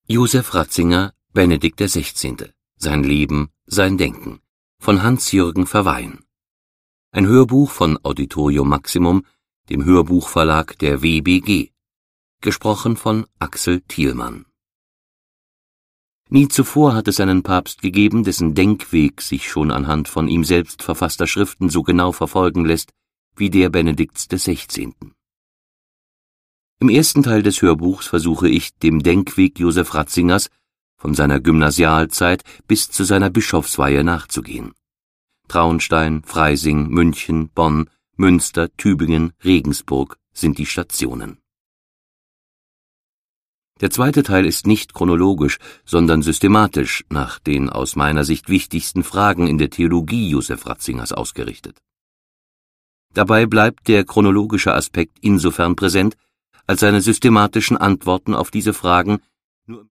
Josef Ratzinger, Benedikt XVI. Sein Leben, sein Denken von Hans-Jürgen Verweyen. Ein Hörbuch von Auditorium Maximum, dem Hörbuchverlag der WBG. Gesprochen von Axel Thielmann. Nie zuvor hat es einen Papst gegeben, dessen Denkweg sich schon anhand von ihm selbst verfasster Schriften so genau verfolgen lässt wie der Benedikts XVI. Im ersten Teil des Hörbuchs versuche ich, dem Denkweg Josef Ratzingers von seiner Gymnasialzeit bis zu seiner Bischofsweihe nachzugehen. Traunstein, Freising, München, Bonn, Münster, Tübingen, Regensburg sind die Stationen. Der zweite Teil ist nicht chronologisch, sondern systematisch nach den aus meiner Sicht wichtigsten Fragen in der Theologie Josef Ratzingers ausgerichtet. Dabei bleibt der chronologische Aspekt insofern präsent, als seine systematischen Antworten auf diese Fragen